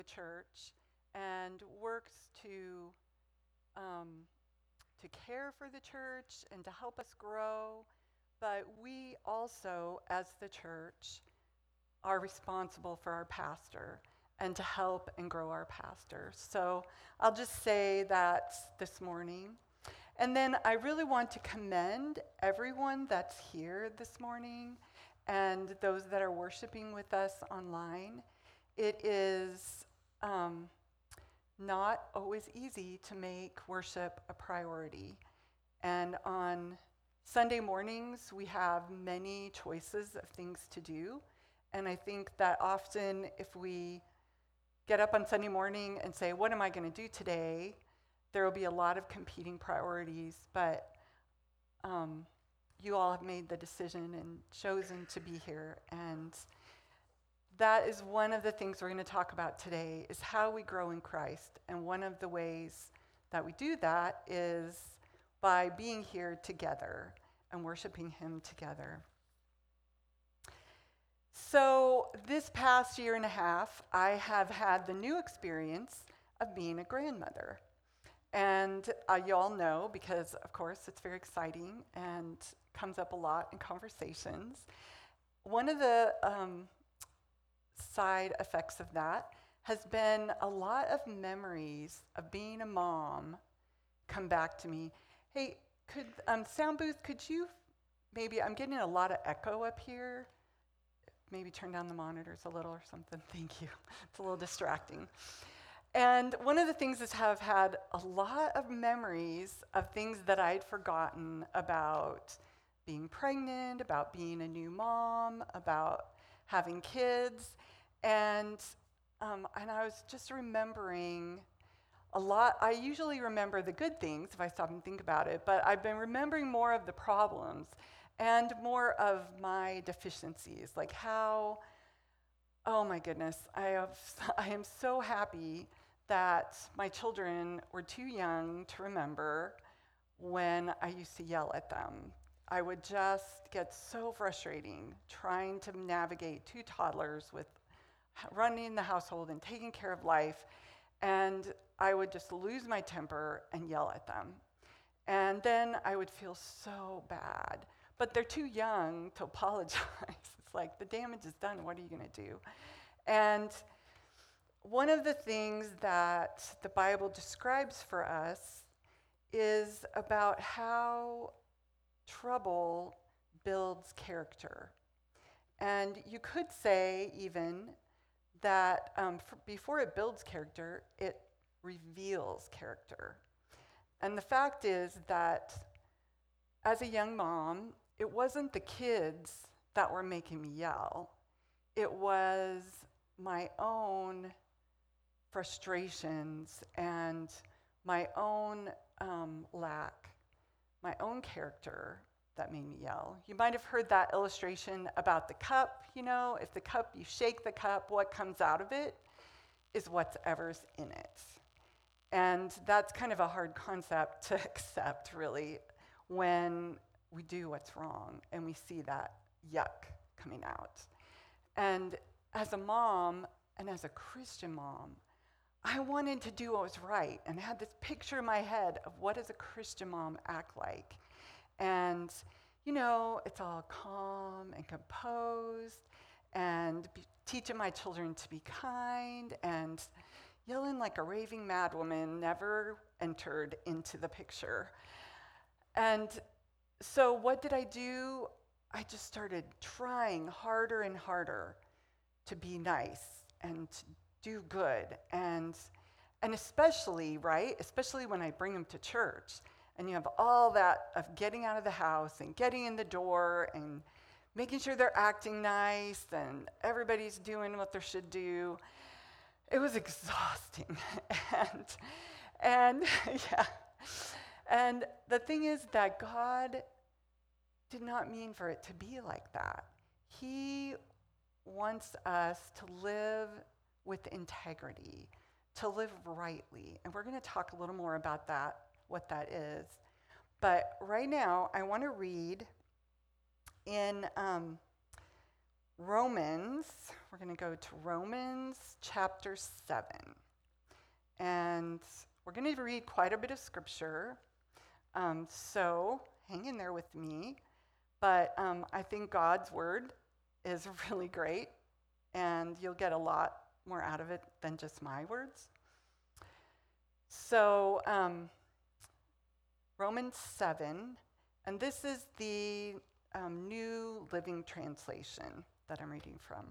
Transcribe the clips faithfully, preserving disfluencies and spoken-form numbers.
the church and works to um, to care for the church and to help us grow. But we also, as the church, are responsible for our pastor and to help and grow our pastor. So I'll just say that this morning. And then I really want to commend everyone that's here this morning and those that are worshiping with us online. It is um, not always easy to make worship a priority. And on Sunday mornings, we have many choices of things to do. And I think that often if we get up on Sunday morning and say, what am I going to do today? There will be a lot of competing priorities, but um, you all have made the decision and chosen to be here. And that is one of the things we're going to talk about today, is how we grow in Christ. And one of the ways that we do that is by being here together and worshiping him together. So this past year and a half, I have had the new experience of being a grandmother. And uh, you all know, because of course it's very exciting and comes up a lot in conversations. One of the um, side effects of that has been a lot of memories of being a mom come back to me. Hey, could um, sound booth, could you maybe, I'm getting a lot of echo up here. Maybe turn down the monitors a little or something. Thank you. It's a little distracting. And one of the things is have had a lot of memories of things that I'd forgotten about being pregnant, about being a new mom, about having kids. And, um, and I was just remembering a lot. I usually remember the good things if I stop and think about it, but I've been remembering more of the problems and more of my deficiencies, like how, oh my goodness, I, have, I am so happy that my children were too young to remember when I used to yell at them. I would just get so frustrating trying to navigate two toddlers with running the household and taking care of life, and I would just lose my temper and yell at them. And then I would feel so bad. But they're too young to apologize. It's like, the damage is done, what are you going to do? And one of the things that the Bible describes for us is about how trouble builds character. And you could say even that um, f- before it builds character, it reveals character. And the fact is that as a young mom, it wasn't the kids that were making me yell. It was my own frustrations and my own um, lack, my own character that made me yell. You might have heard that illustration about the cup. You know, if the cup, you shake the cup, what comes out of it is whatever's in it. And that's kind of a hard concept to accept, really, when we do what's wrong and we see that yuck coming out. And as a mom, and as a Christian mom, I wanted to do what was right, and I had this picture in my head of what does a Christian mom act like. And, you know, it's all calm and composed, and be, teaching my children to be kind, and yelling like a raving madwoman never entered into the picture. And so what did I do? I just started trying harder and harder to be nice and to do good. And, and especially, right, especially when I bring them to church, and you have all that of getting out of the house and getting in the door and making sure they're acting nice and everybody's doing what they should do. It was exhausting. and, and yeah. And the thing is that God did not mean for it to be like that. He wants us to live with integrity, to live rightly. And we're going to talk a little more about that, what that is. But right now, I want to read in um, Romans, we're going to go to Romans chapter seven. And we're going to read quite a bit of scripture. Um, so hang in there with me. But um, I think God's word is really great, and you'll get a lot more out of it than just my words. So um, Romans seven, and this is the um, New Living Translation that I'm reading from.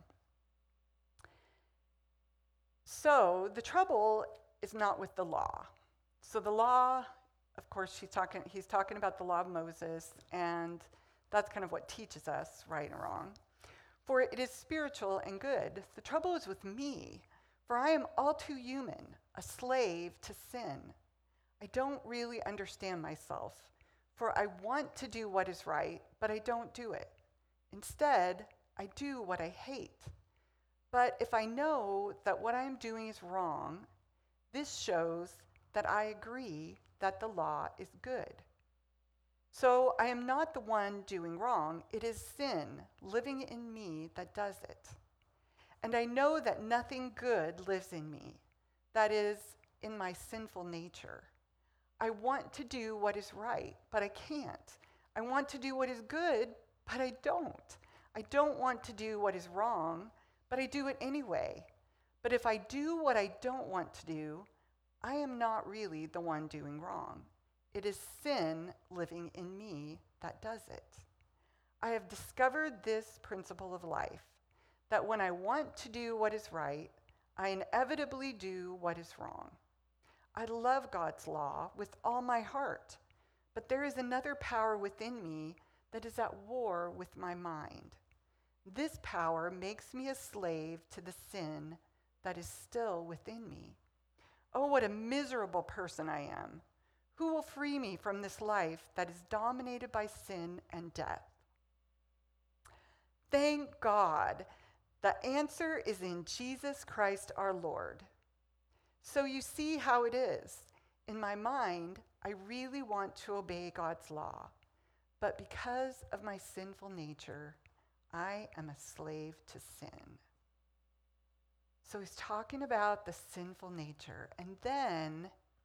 So the trouble is not with the law. So the law, of course, she's talking, he's talking about the law of Moses, and that's kind of what teaches us right and wrong. For it is spiritual and good. The trouble is with me, for I am all too human, a slave to sin. I don't really understand myself, for I want to do what is right, but I don't do it. Instead, I do what I hate. But if I know that what I am doing is wrong, this shows that I agree that the law is good. So I am not the one doing wrong. It is sin living in me that does it. And I know that nothing good lives in me, that is, in my sinful nature. I want to do what is right, but I can't. I want to do what is good, but I don't. I don't want to do what is wrong, but I do it anyway. But if I do what I don't want to do, I am not really the one doing wrong. It is sin living in me that does it. I have discovered this principle of life, that when I want to do what is right, I inevitably do what is wrong. I love God's law with all my heart, but there is another power within me that is at war with my mind. This power makes me a slave to the sin that is still within me. Oh, what a miserable person I am. Who will free me from this life that is dominated by sin and death? Thank God. The answer is in Jesus Christ our Lord. So you see how it is. In my mind, I really want to obey God's law, but because of my sinful nature, I am a slave to sin. So he's talking about the sinful nature, and then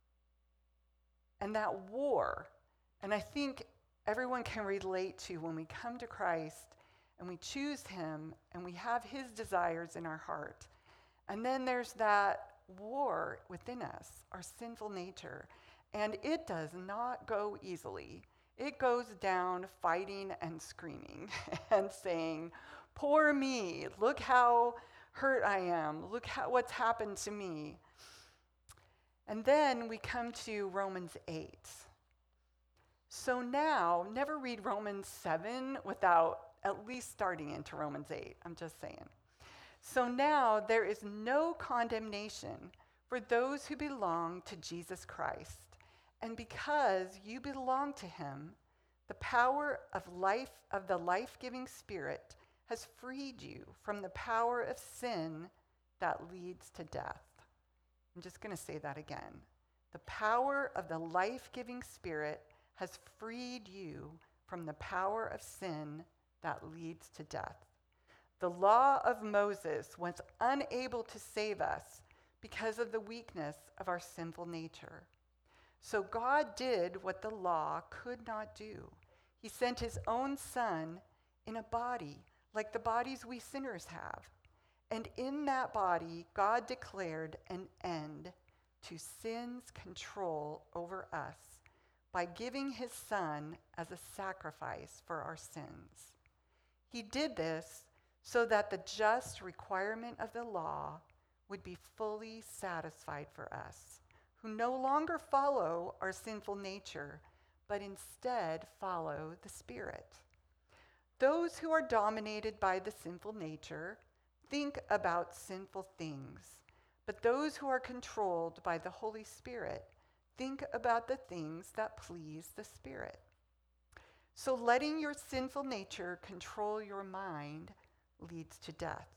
And that war, and I think everyone can relate to when we come to Christ and we choose him and we have his desires in our heart. And then there's that war within us, our sinful nature. And it does not go easily. It goes down fighting and screaming and saying, poor me, look how hurt I am. Look how, what's happened to me. And then we come to Romans eight. So now, never read Romans seven without at least starting into Romans eight. I'm just saying. So now there is no condemnation for those who belong to Jesus Christ. And because you belong to him, the power of life, of the life-giving Spirit has freed you from the power of sin that leads to death. I'm just going to say that again. The power of the life-giving Spirit has freed you from the power of sin that leads to death. The law of Moses was unable to save us because of the weakness of our sinful nature. So God did what the law could not do. He sent his own Son in a body like the bodies we sinners have. And in that body, God declared an end to sin's control over us by giving his Son as a sacrifice for our sins. He did this so that the just requirement of the law would be fully satisfied for us, who no longer follow our sinful nature, but instead follow the Spirit. Those who are dominated by the sinful nature think about sinful things, but those who are controlled by the Holy Spirit think about the things that please the Spirit. So letting your sinful nature control your mind leads to death.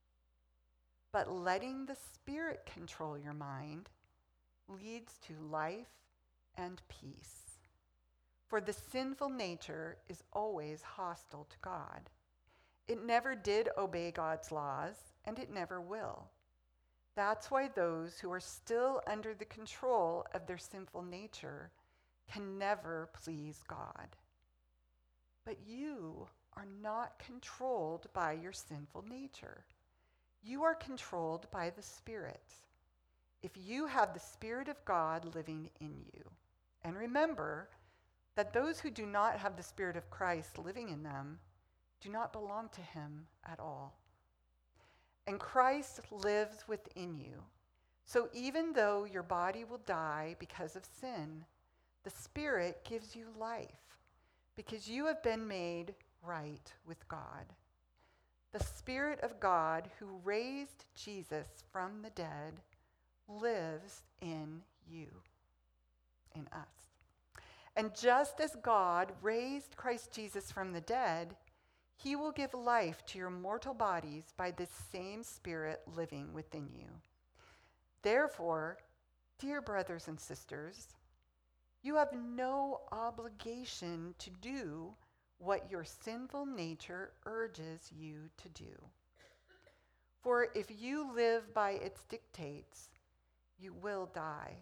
But letting the Spirit control your mind leads to life and peace. For the sinful nature is always hostile to God. It never did obey God's laws, and it never will. That's why those who are still under the control of their sinful nature can never please God. But you are not controlled by your sinful nature. You are controlled by the Spirit. If you have the Spirit of God living in you. And remember that those who do not have the Spirit of Christ living in them do not belong to him at all. And Christ lives within you. So even though your body will die because of sin, the Spirit gives you life because you have been made right with God. The Spirit of God who raised Jesus from the dead lives in you, in us. And just as God raised Christ Jesus from the dead, he will give life to your mortal bodies by this same Spirit living within you. Therefore, dear brothers and sisters, you have no obligation to do what your sinful nature urges you to do. For if you live by its dictates, you will die.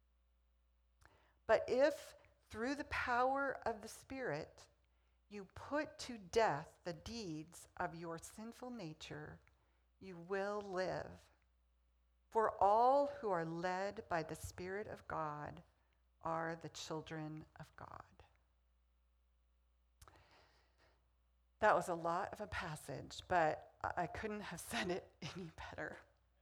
But if, through the power of the Spirit, you put to death the deeds of your sinful nature, you will live. For all who are led by the Spirit of God are the children of God. That was a lot of a passage, but I couldn't have said it any better.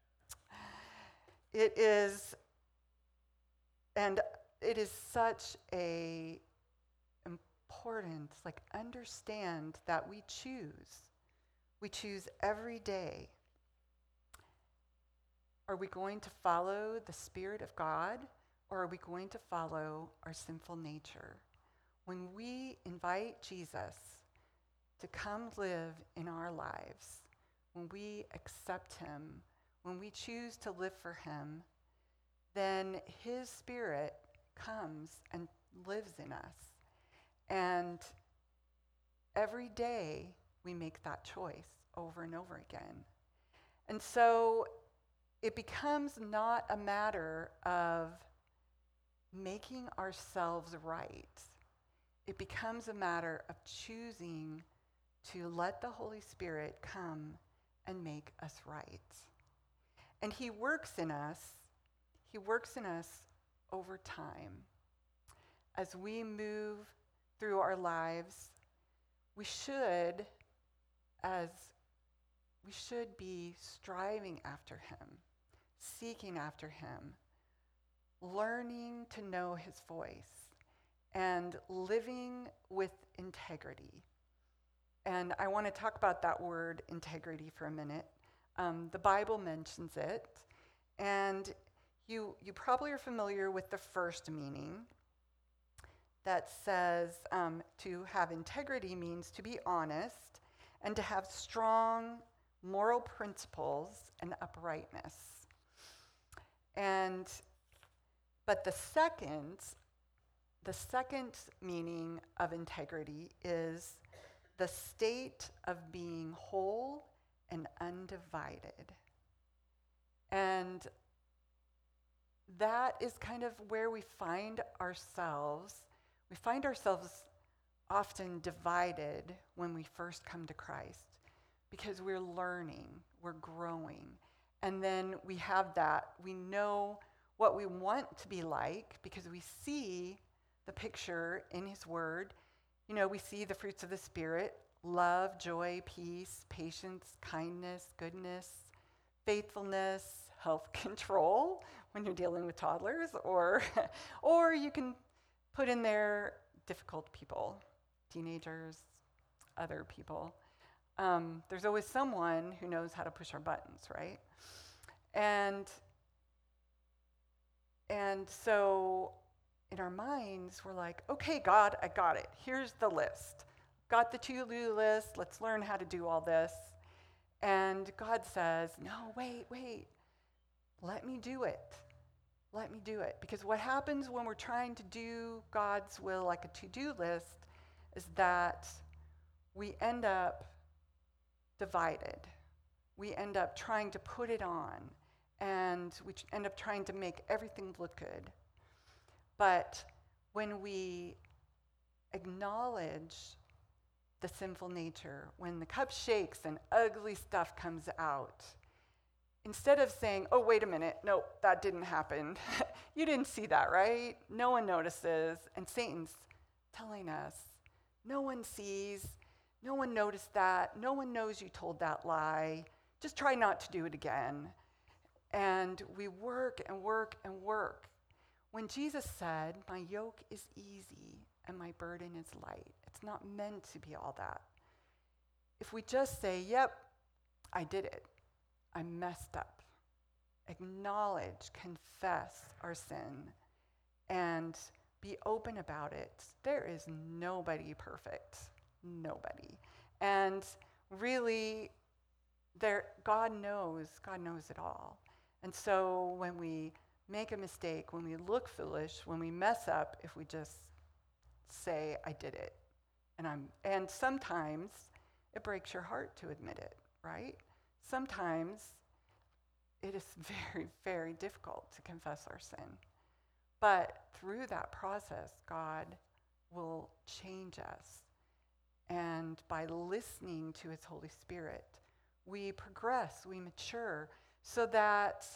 It is, and it is such a important, like, understand that we choose. We choose every day. Are we going to follow the Spirit of God, or are we going to follow our sinful nature? When we invite Jesus to come live in our lives, when we accept him, when we choose to live for him, then his Spirit comes and lives in us. And every day we make that choice over and over again. And so it becomes not a matter of making ourselves right. It becomes a matter of choosing to let the Holy Spirit come and make us right. And he works in us, he works in us over time. As we move through our lives, we should, as we should be striving after him, seeking after him, learning to know his voice, and living with integrity. And I want to talk about that word integrity for a minute. Um, the Bible mentions it, and you you probably are familiar with the first meaning that says um, to have integrity means to be honest and to have strong moral principles and uprightness. And but the second, the second meaning of integrity is the state of being whole and undivided. And that is kind of where we find ourselves. We find ourselves often divided when we first come to Christ because we're learning, we're growing. And then we have that, we know what we want to be like because we see the picture in his word. You know, we see the fruits of the Spirit: love, joy, peace, patience, kindness, goodness, faithfulness, self-control when you're dealing with toddlers, or or you can put in there difficult people, teenagers, other people. Um, there's always someone who knows how to push our buttons, right? And and so in our minds, we're like, okay, God, I got it. Here's the list. Got the to-do list. Let's learn how to do all this. And God says, no, wait, wait. Let me do it. Let me do it. Because what happens when we're trying to do God's will like a to-do list is that we end up divided. We end up trying to put it on, and we end up trying to make everything look good. But when we acknowledge the sinful nature, when the cup shakes and ugly stuff comes out, instead of saying, oh, wait a minute, no, that didn't happen. You didn't see that, right? No one notices. And Satan's telling us, no one sees, no one noticed that, no one knows you told that lie. Just try not to do it again. And we work and work and work. When Jesus said, my yoke is easy and my burden is light, it's not meant to be all that. If we just say, yep, I did it, I messed up, acknowledge, confess our sin, and be open about it, there is nobody perfect, nobody. And really, there, God knows, God knows it all. And so when we make a mistake, when we look foolish, when we mess up, if we just say, I did it, and I'm, and sometimes it breaks your heart to admit it, right? Sometimes it is very, very difficult to confess our sin. But through that process, God will change us. And by listening to his Holy Spirit, we progress, we mature, so that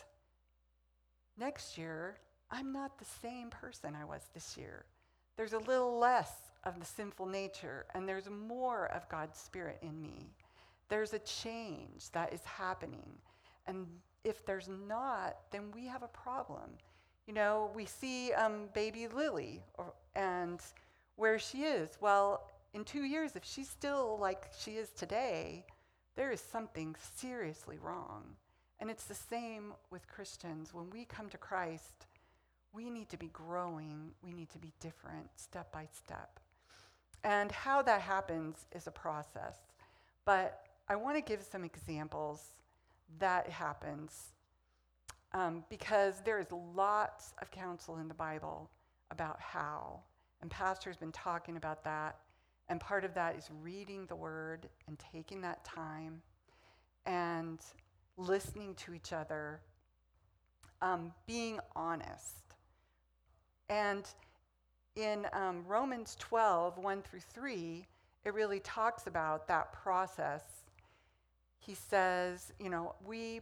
next year, I'm not the same person I was this year. There's a little less of the sinful nature, and there's more of God's Spirit in me. There's a change that is happening. And if there's not, then we have a problem. You know, we see um, baby Lily, or, and where she is. Well, in two years, if she's still like she is today, there is something seriously wrong. And it's the same with Christians. When we come to Christ, we need to be growing. We need to be different step by step. And how that happens is a process. But I want to give some examples that happens um, because there is lots of counsel in the Bible about how. And Pastor's been talking about that. And part of that is reading the Word and taking that time and listening to each other, um, being honest. And in um, Romans twelve, one through three, it really talks about that process. He says, you know, we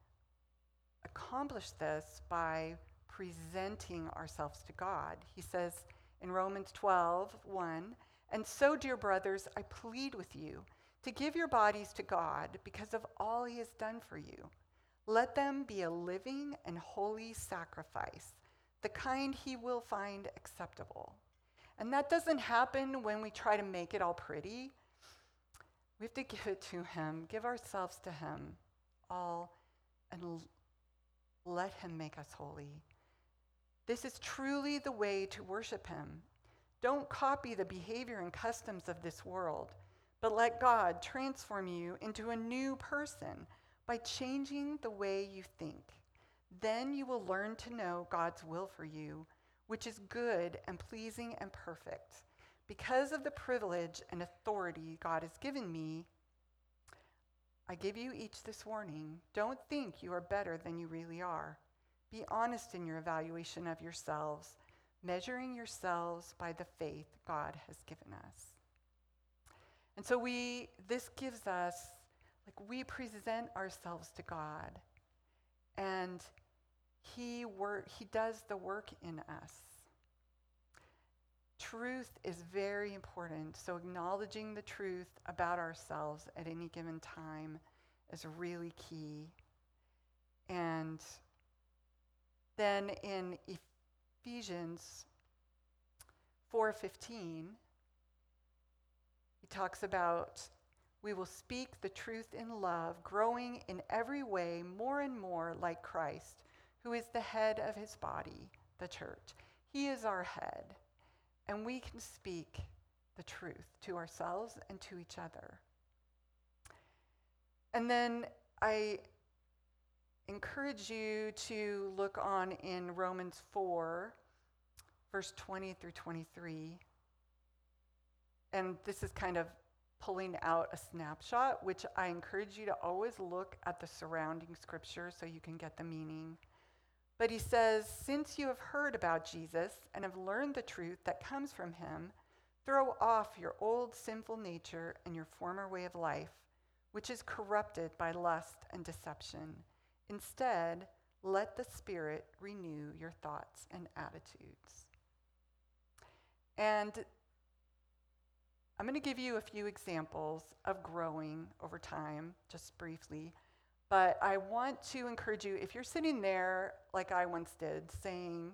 accomplish this by presenting ourselves to God. He says in Romans twelve, one, and so, dear brothers, I plead with you to give your bodies to God because of all he has done for you. Let them be a living and holy sacrifice, the kind he will find acceptable. And that doesn't happen when we try to make it all pretty. We have to give it to him, give ourselves to him all, and l- let him make us holy. This is truly the way to worship him. Don't copy the behavior and customs of this world, but let God transform you into a new person by changing the way you think. Then you will learn to know God's will for you, which is good and pleasing and perfect. Because of the privilege and authority God has given me, I give you each this warning. Don't think you are better than you really are. Be honest in your evaluation of yourselves, measuring yourselves by the faith God has given us. And so we, this gives us, like we present ourselves to God, and he work, he does the work in us. Truth is very important, so acknowledging the truth about ourselves at any given time is really key. And then in Ephesians four fifteen, he talks about we will speak the truth in love, growing in every way more and more like Christ, who is the head of his body, the church. He is our head, and we can speak the truth to ourselves and to each other. And then I encourage you to look on in Romans four, verse twenty through twenty-three. And this is kind of pulling out a snapshot, which I encourage you to always look at the surrounding scripture so you can get the meaning. But he says, since you have heard about Jesus and have learned the truth that comes from him, throw off your old sinful nature and your former way of life, which is corrupted by lust and deception. Instead, let the Spirit renew your thoughts and attitudes. And I'm going to give you a few examples of growing over time, just briefly. But I want to encourage you, if you're sitting there like I once did, saying,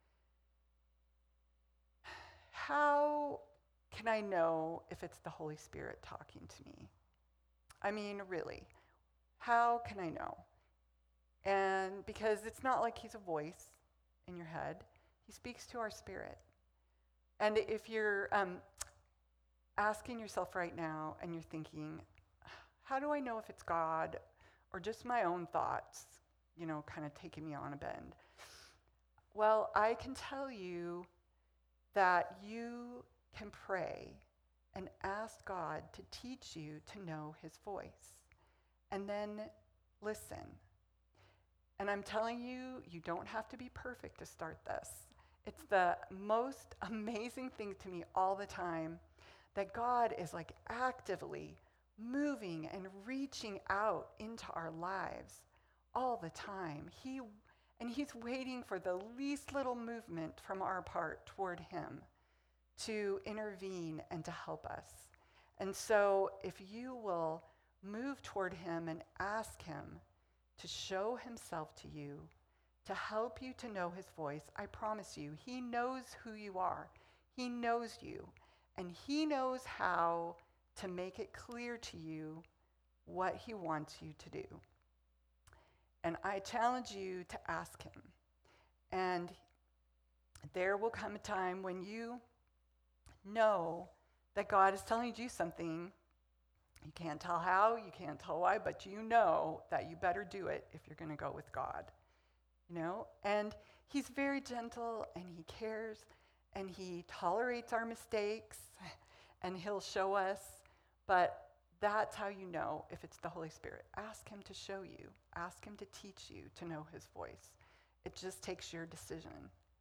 how can I know if it's the Holy Spirit talking to me? I mean, really, how can I know? And because it's not like he's a voice in your head, he speaks to our spirit. And if you're um, asking yourself right now and you're thinking, how do I know if it's God or just my own thoughts, you know, kind of taking me on a bend? Well, I can tell you that you can pray and ask God to teach you to know his voice, and then listen. And I'm telling you, you don't have to be perfect to start this. It's the most amazing thing to me all the time that God is like actively moving and reaching out into our lives all the time. He and he's waiting for the least little movement from our part toward him to intervene and to help us. And so if you will move toward him and ask him to show himself to you, to help you to know his voice, I promise you, he knows who you are. He knows you, and he knows how to make it clear to you what he wants you to do. And I challenge you to ask him. And there will come a time when you know that God is telling you something. You can't tell how, you can't tell why, but you know that you better do it if you're going to go with God. You know? And he's very gentle, and he cares, and he tolerates our mistakes, and he'll show us. But that's how you know if it's the Holy Spirit. Ask him to show you. Ask him to teach you to know his voice. It just takes your decision.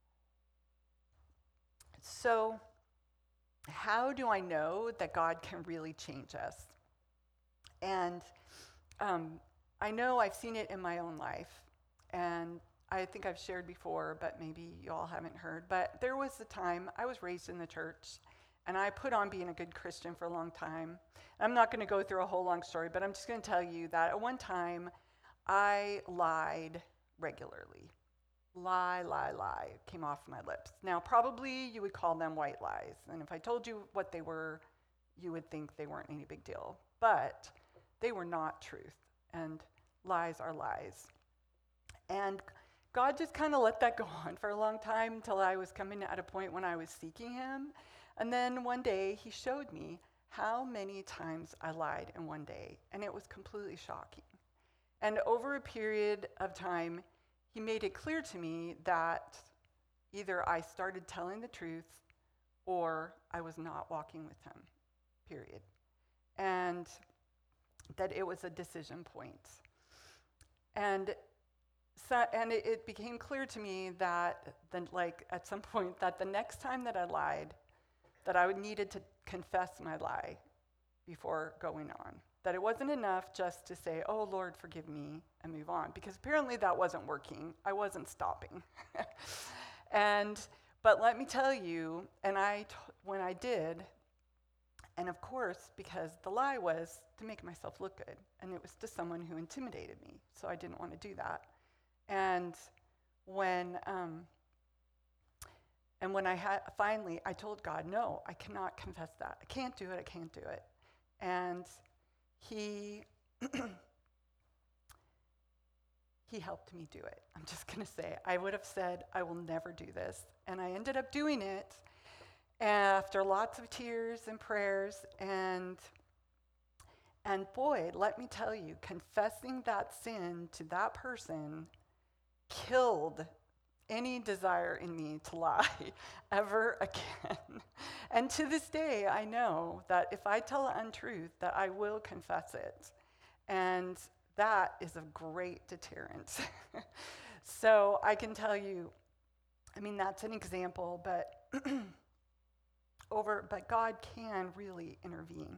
So, how do I know that God can really change us? And um, I know I've seen it in my own life, and I think I've shared before, but maybe you all haven't heard. But there was a time I was raised in the church, and I put on being a good Christian for a long time. I'm not going to go through a whole long story, but I'm just going to tell you that at one time I lied regularly. Lie, lie, lie came off my lips. Now, probably you would call them white lies, and if I told you what they were, you would think they weren't any big deal. But they were not truth, and lies are lies. And God just kind of let that go on for a long time until I was coming at a point when I was seeking him. And then one day he showed me how many times I lied in one day, and it was completely shocking. And over a period of time, he made it clear to me that either I started telling the truth or I was not walking with him, period. And that it was a decision point. And so, and it, it became clear to me that, then, like, at some point, that the next time that I lied, that I would needed to confess my lie before going on. That it wasn't enough just to say, oh, Lord, forgive me, and move on. Because apparently that wasn't working. I wasn't stopping. and, but let me tell you, and I, t- when I did, and of course, because the lie was to make myself look good, and it was to someone who intimidated me, so I didn't want to do that. And when, um, and when I had, finally, I told God, no, I cannot confess that. I can't do it, I can't do it. And he, he helped me do it. I'm just gonna say, I would have said, I will never do this. And I ended up doing it after lots of tears and prayers, and and boy, let me tell you, confessing that sin to that person killed any desire in me to lie ever again. And to this day, I know that if I tell an untruth, that I will confess it. And that is a great deterrent. So I can tell you, I mean, that's an example, but over, but God can really intervene.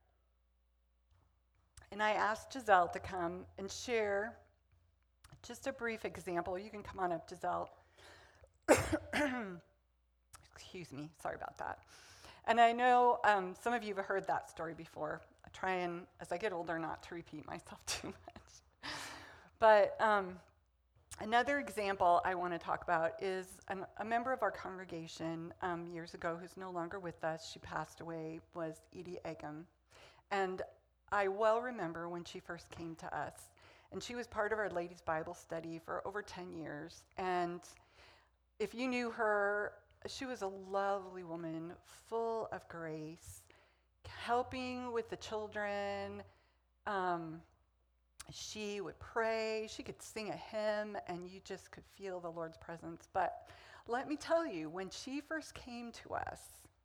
And I asked Giselle to come and share just a brief example. You can come on up, Giselle. Excuse me, sorry about that. And I know um, some of you have heard that story before. I try and, as I get older, not to repeat myself too much. But um, another example I want to talk about is an, a member of our congregation um, years ago who's no longer with us. She passed away, was Edie Eggum. And I well remember when she first came to us. And she was part of our ladies' Bible study for over ten years. And if you knew her, she was a lovely woman, full of grace, helping with the children. Um, she would pray. She could sing a hymn, and you just could feel the Lord's presence. But let me tell you, when she first came to us,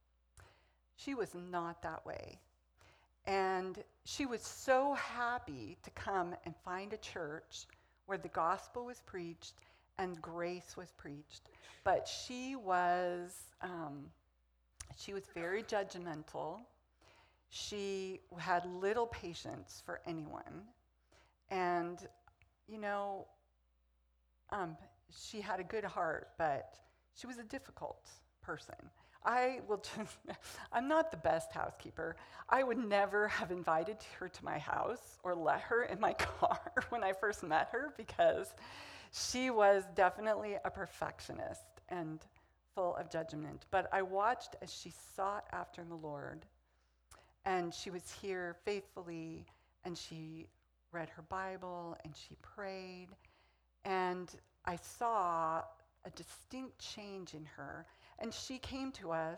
she was not that way. And she was so happy to come and find a church where the gospel was preached and grace was preached. But she was, um, she was very judgmental. She had little patience for anyone. And, you know, um, she had a good heart, but she was a difficult person. I will just, I'm not the best housekeeper. I would never have invited her to my house or let her in my car when I first met her, because she was definitely a perfectionist and full of judgment. But I watched as she sought after the Lord, and she was here faithfully, and she read her Bible, and she prayed, and I saw a distinct change in her. And she came to us,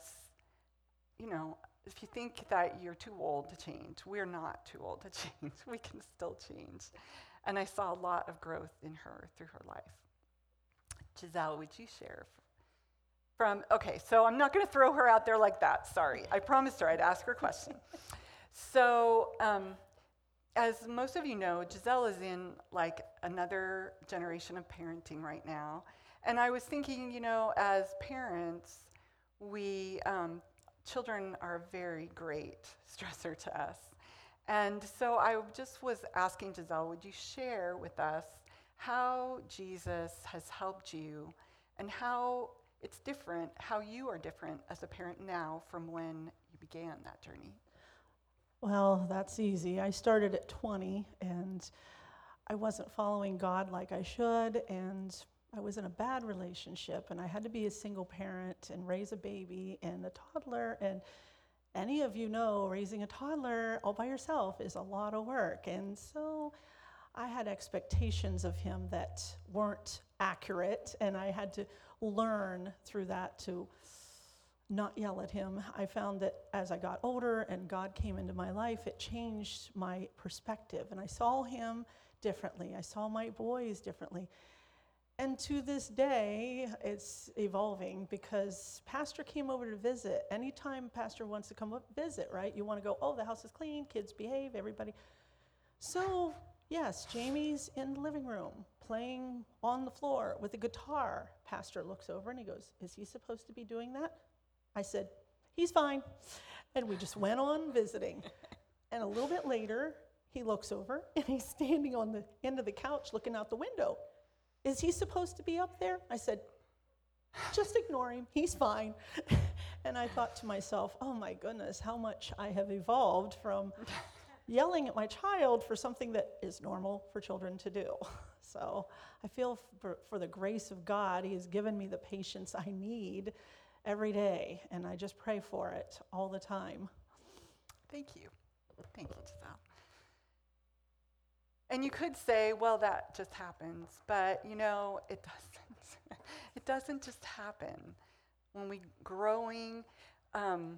you know, if you think that you're too old to change, we're not too old to change. We can still change. And I saw a lot of growth in her through her life. Giselle, would you share from, okay, so I'm not going to throw her out there like that, sorry. I promised her I'd ask her a question. So, um, as most of you know, Giselle is in like another generation of parenting right now. And I was thinking, you know, as parents, we, um, children are a very great stressor to us. And so I just was asking Giselle, would you share with us how Jesus has helped you and how it's different, how you are different as a parent now from when you began that journey? Well, that's easy. I started at twenty, and I wasn't following God like I should, and I was in a bad relationship, and I had to be a single parent and raise a baby and a toddler. And any of you know, raising a toddler all by yourself is a lot of work. And so I had expectations of him that weren't accurate, and I had to learn through that to not yell at him. I found that as I got older and God came into my life, it changed my perspective, and I saw him differently. I saw my boys differently. And to this day, it's evolving, because Pastor came over to visit. Anytime Pastor wants to come up visit, right, you want to go, oh, the house is clean, kids behave, everybody. So, yes, Jamie's in the living room playing on the floor with a guitar. Pastor looks over and he goes, is he supposed to be doing that? I said, he's fine. And we just went on visiting. And a little bit later, he looks over and he's standing on the end of the couch looking out the window. Is he supposed to be up there? I said, just ignore him, he's fine. And I thought to myself, oh my goodness, how much I have evolved from yelling at my child for something that is normal for children to do. So I feel for, for the grace of God, he has given me the patience I need every day, and I just pray for it all the time. Thank you. Thank you, Giselle. And you could say, well, that just happens, but you know, it doesn't. It doesn't just happen. When we growing, um,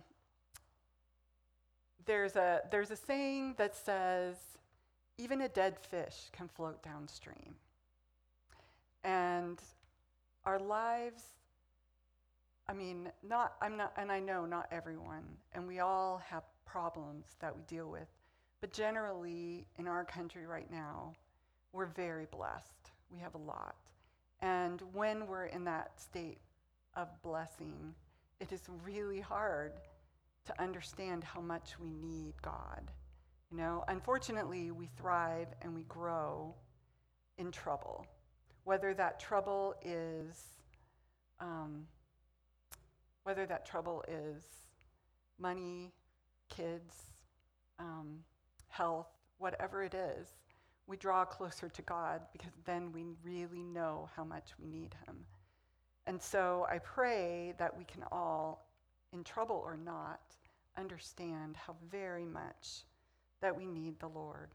there's a there's a saying that says, even a dead fish can float downstream. And our lives, I mean, not, I'm not, and I know not everyone, and we all have problems that we deal with, but generally in our country right now, we're very blessed. We have a lot. And when we're in that state of blessing, it is really hard to understand how much we need God. You know, unfortunately, we thrive and we grow in trouble. Whether that trouble is, um, whether that trouble is money, kids, um, health, whatever it is, we draw closer to God because then we really know how much we need him. And so I pray that we can all, in trouble or not, understand how very much that we need the Lord.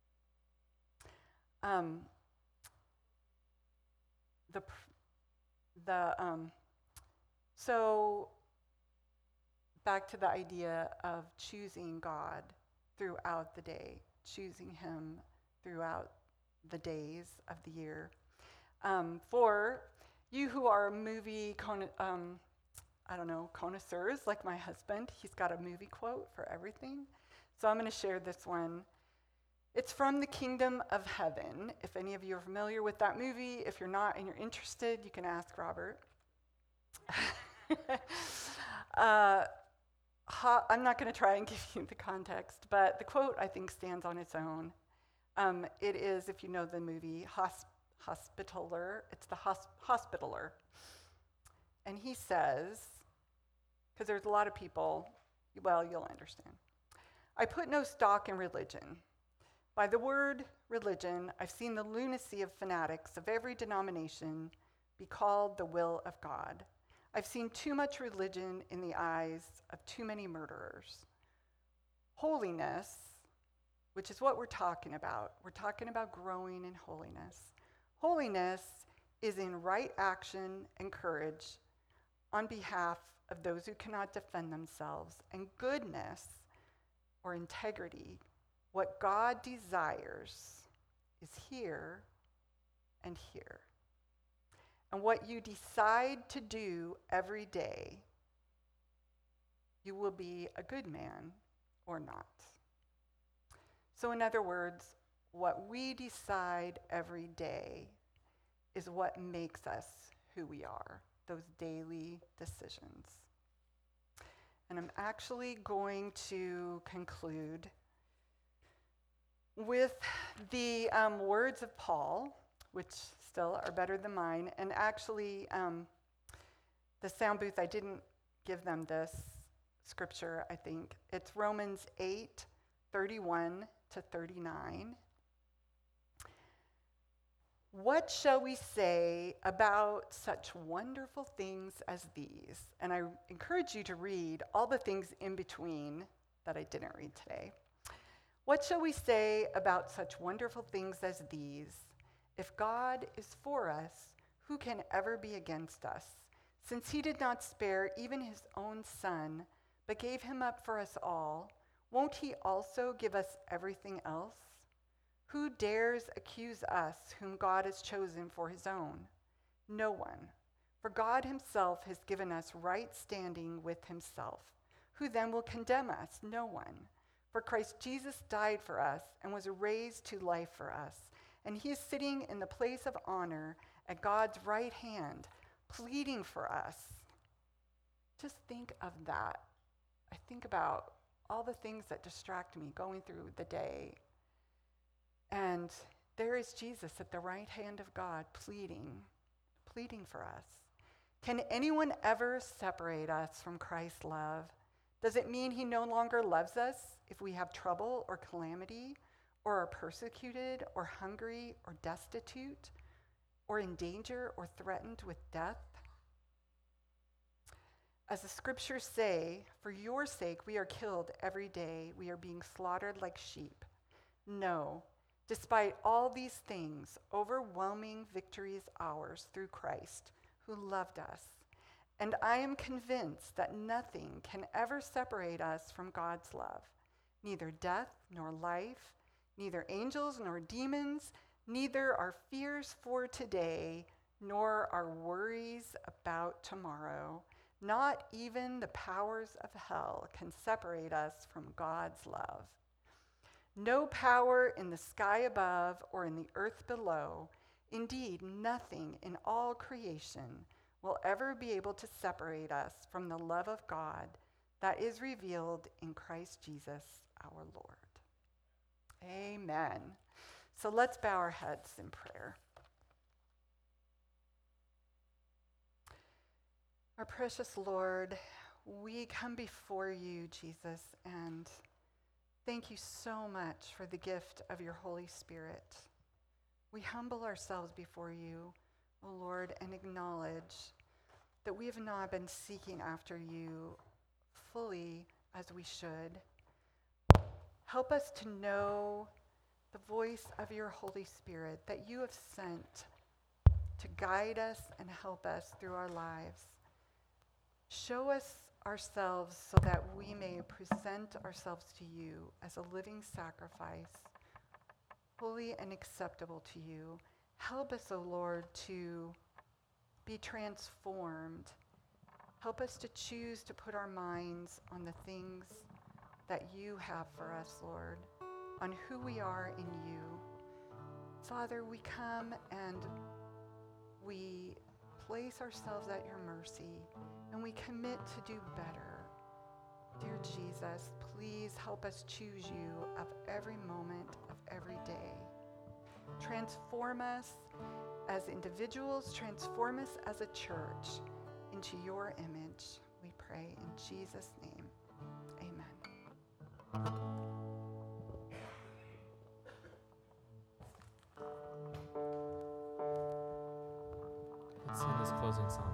Um, the the um, so back to the idea of choosing God throughout the day, choosing him throughout the days of the year. Um, for you who are movie, con- um, I don't know, connoisseurs like my husband, he's got a movie quote for everything. So I'm going to share this one. It's from The Kingdom of Heaven. If any of you are familiar with that movie, if you're not and you're interested, you can ask Robert. uh, ha- I'm not going to try and give you the context, but the quote, I think, stands on its own. Um, it is, if you know the movie, Hosp- Hospitaller. It's the hosp- Hospitaller. And he says, because there's a lot of people, well, you'll understand. I put no stock in religion. By the word religion, I've seen the lunacy of fanatics of every denomination be called the will of God. I've seen too much religion in the eyes of too many murderers. Holiness, which is what we're talking about, we're talking about growing in holiness. Holiness is in right action and courage on behalf of those who cannot defend themselves, and goodness or integrity, what God desires, is here and here. And what you decide to do every day, you will be a good man or not. So in other words, what we decide every day is what makes us who we are, those daily decisions. And I'm actually going to conclude with the um, words of Paul, which still are better than mine. And actually, um, the sound booth, I didn't give them this scripture, I think. It's Romans eight, thirty-one to thirty-nine. What shall we say about such wonderful things as these? And I encourage you to read all the things in between that I didn't read today. What shall we say about such wonderful things as these? If God is for us, who can ever be against us? Since he did not spare even his own son, but gave him up for us all, won't he also give us everything else? Who dares accuse us whom God has chosen for his own? No one. For God himself has given us right standing with himself. Who then will condemn us? No one. For Christ Jesus died for us and was raised to life for us. And he is sitting in the place of honor at God's right hand, pleading for us. Just think of that. I think about all the things that distract me going through the day. And there is Jesus at the right hand of God pleading, pleading for us. Can anyone ever separate us from Christ's love? Does it mean he no longer loves us if we have trouble or calamity, or are persecuted, or hungry, or destitute, or in danger, or threatened with death? As the scriptures say, for your sake we are killed every day. We are being slaughtered like sheep. No. Despite all these things, overwhelming victory is ours through Christ, who loved us. And I am convinced that nothing can ever separate us from God's love, neither death nor life, neither angels nor demons, neither our fears for today nor our worries about tomorrow, not even the powers of hell, can separate us from God's love. No power in the sky above or in the earth below, indeed, nothing in all creation will ever be able to separate us from the love of God that is revealed in Christ Jesus our Lord. Amen. So let's bow our heads in prayer. Our precious Lord, we come before you, Jesus, and thank you so much for the gift of your Holy Spirit. We humble ourselves before you, O Lord, and acknowledge that we have not been seeking after you fully as we should. Help us to know the voice of your Holy Spirit that you have sent to guide us and help us through our lives. Show us ourselves so that we may present ourselves to you as a living sacrifice, holy and acceptable to you. Help us, O Lord, to be transformed. Help us to choose to put our minds on the things that you have for us, Lord, on who we are in you. Father, we come and we place ourselves at your mercy, and we commit to do better. Dear Jesus, please help us choose you of every moment of every day. Transform us as individuals, transform us as a church into your image. We pray in Jesus' name. Amen. Let's sing this closing song.